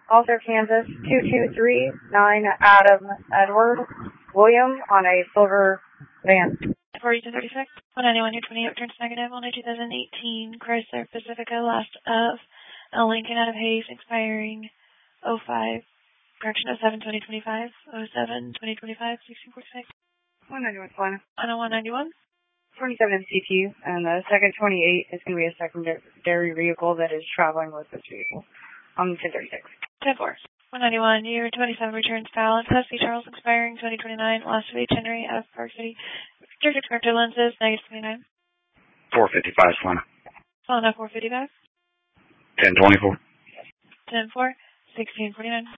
Also Kansas 2239 Adam Edward William on a silver van. 4236, 191 here, 28 returns negative on a 2018 Chrysler Pacifica, last of a Lincoln out of Hayes, expiring 05, correction 07-2025, 07-2025, 1646. 191 Solana. 191. 27 MCT, and the second 28 is going to be a secondary vehicle that is traveling with this vehicle on 1036. 10-4. 191, year 27 returns balance, Husky Charles, expiring 2029, last of H. Henry, out of Park City. Restricted corrector lenses, negative 29. 455, Solana. Solana 455. 1024. 10-4, 1649.